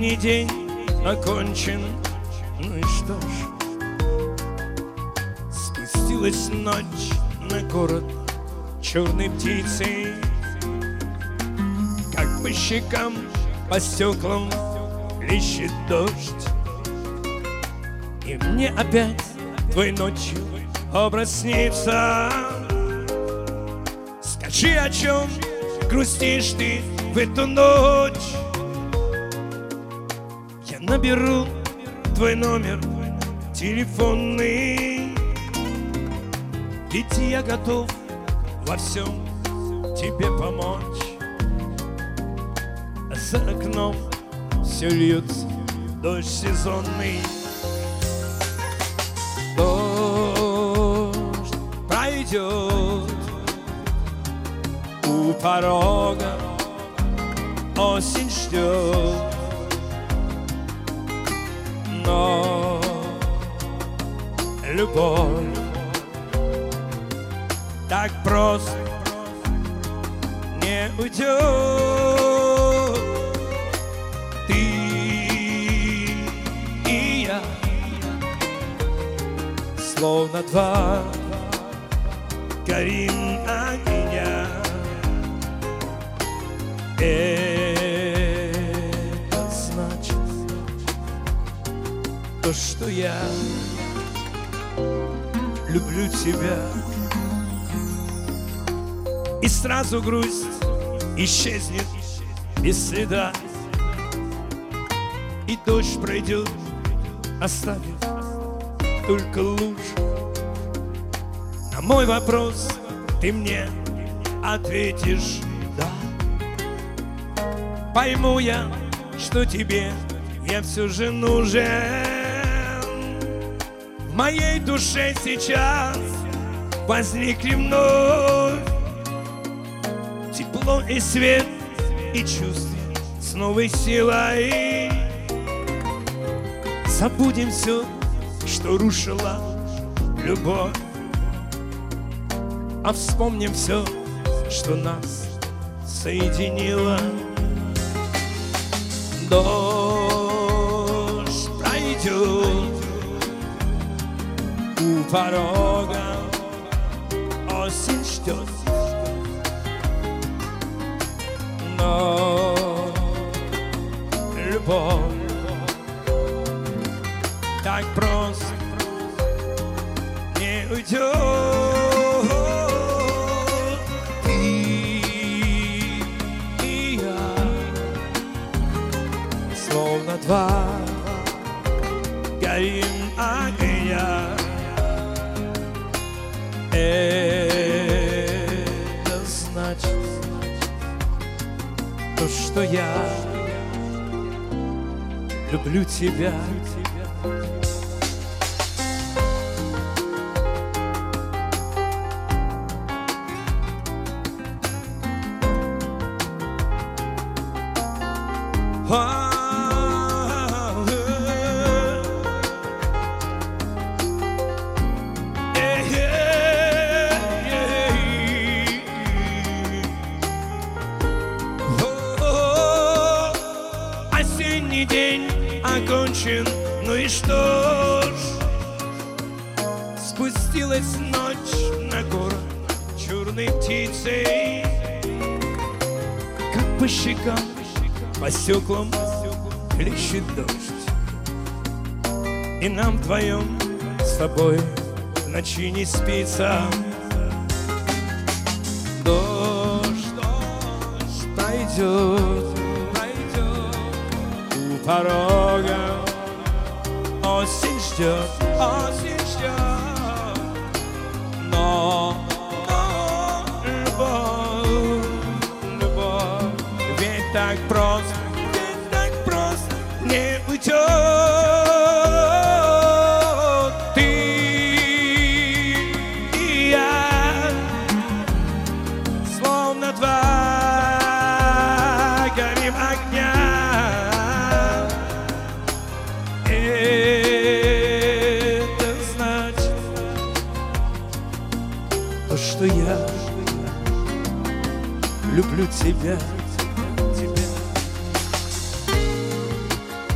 Осенний день окончен, ну и что ж, спустилась ночь на город черной птицей, как по щекам, по стеклам лещет дождь. И мне опять твой ночью образ снится. Скажи, о чем грустишь ты в эту ночь? Я наберу твой номер телефонный, ведь я готов во всем тебе помочь. За окном все льется дождь сезонный. Дождь пройдет, у порога осень ждет. Но любовь так просто не уйдет. Ты и я, словно два горим огня. Это значит то, что я люблю тебя. И сразу грусть исчезнет без следа, и дождь пройдет, оставив только лужи. На мой вопрос ты мне ответишь да. Пойму я, что тебе я все же нужен. В моей душе сейчас возникли вновь тепло и свет, и чувства с новой силой. Забудем все, что рушила любовь, а вспомним все, что нас соединило. Дождь пройдет, у порога осень ждет. Но любовь так просто не уйдет. Ты и я, словно два горим огня. Это значит то, что я люблю тебя. Осенний день окончен, ну и что ж, спустилась ночь на город черной птицей, как по щекам, по стеклам хлещет дождь. И нам вдвоем с тобой в ночи не спится. Дождь пройдет, у порога осень ждет, осень ждет. Но любовь, любовь ведь так просто не уйдет. Ты и я, словно два горим огня. Это значит то, что я люблю тебя.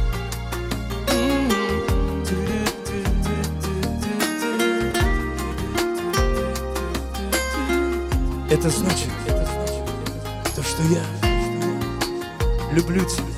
Это значит, то, что я люблю тебя.